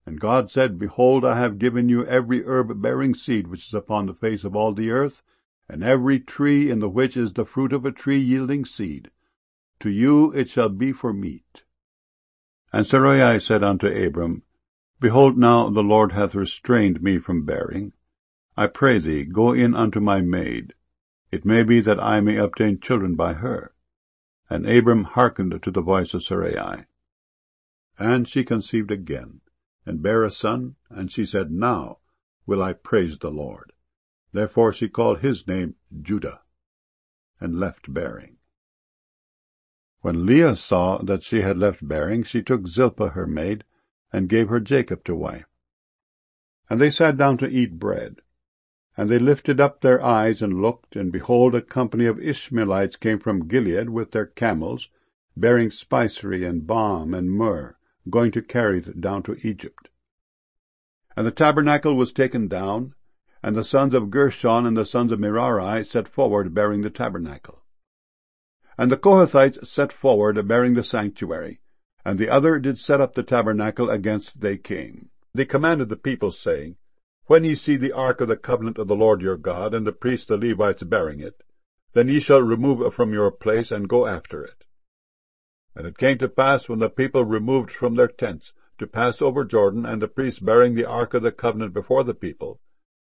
And God said, Behold, I have given you every herb bearing seed which is upon the face of all the earth, and every tree in the which is the fruit of a tree yielding seed. To you it shall be for meat. And Sarai said unto Abram, Behold, now the Lord hath restrained me from bearing. I pray thee, go in unto my maid. It may be that I may obtain children by her. And Abram hearkened to the voice of Sarai. And she conceived again, and bare a son, and she said, Now will I praise the Lord. Therefore she called his name Judah, and left bearing. When Leah saw that she had left bearing, she took Zilpah her maid, and gave her Jacob to wife. And they sat down to eat bread. And they lifted up their eyes and looked, and behold, a company of Ishmaelites came from Gilead with their camels, bearing spicery and balm and myrrh, going to carry it down to Egypt. And the tabernacle was taken down, and the sons of Gershon and the sons of Merari set forward bearing the tabernacle. And the Kohathites set forward bearing the sanctuary, and the other did set up the tabernacle against they came. They commanded the people, saying, When ye see the ark of the covenant of the Lord your God, and the priests the Levites bearing it, then ye shall remove from your place, and go after it. And it came to pass, when the people removed from their tents, to pass over Jordan, and the priests bearing the ark of the covenant before the people.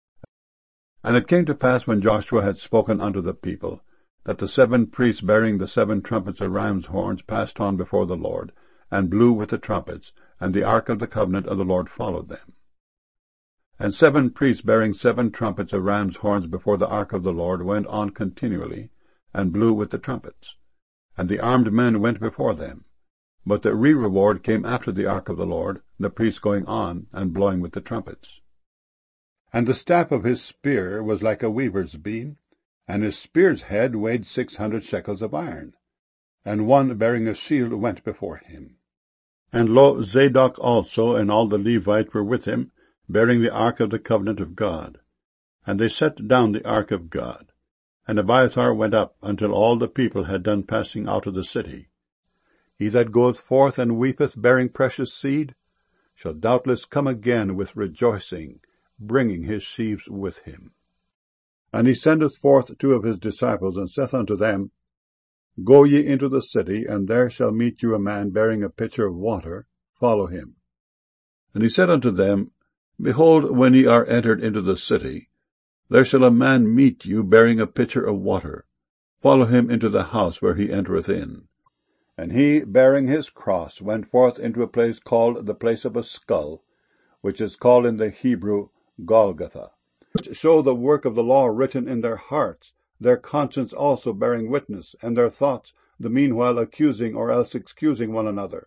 And it came to pass, when Joshua had spoken unto the people, that the 7 priests bearing the 7 trumpets of ram's horns passed on before the Lord, and blew with the trumpets, and the ark of the covenant of the Lord followed them. And 7 priests bearing 7 trumpets of ram's horns before the ark of the Lord went on continually, and blew with the trumpets. And the armed men went before them. But the reward came after the ark of the Lord, the priests going on, and blowing with the trumpets. And the staff of his spear was like a weaver's beam, and his spear's head weighed 600 shekels of iron. And one bearing a shield went before him. And lo, Zadok also and all the Levites were with him, bearing the ark of the covenant of God. And they set down the ark of God. And Abiathar went up until all the people had done passing out of the city. He that goeth forth and weepeth, bearing precious seed, shall doubtless come again with rejoicing, bringing his sheaves with him. And he sendeth forth 2 of his disciples, and saith unto them, Go ye into the city, and there shall meet you a man bearing a pitcher of water. Follow him. And he said unto them, Behold, when ye are entered into the city, there shall a man meet you bearing a pitcher of water. Follow him into the house where he entereth in. And he, bearing his cross, went forth into a place called the place of a skull, which is called in the Hebrew Golgotha, which show the work of the law written in their hearts, their conscience also bearing witness, and their thoughts the meanwhile accusing or else excusing one another.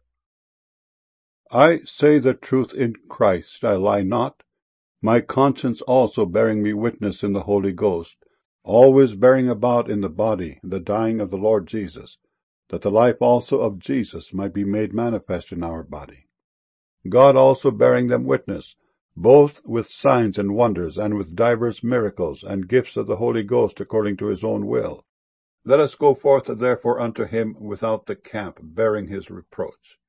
I say the truth in Christ, I lie not, my conscience also bearing me witness in the Holy Ghost, always bearing about in the body the dying of the Lord Jesus, that the life also of Jesus might be made manifest in our body. God also bearing them witness, both with signs and wonders, and with divers miracles, and gifts of the Holy Ghost according to his own will. Let us go forth therefore unto him without the camp, bearing his reproach.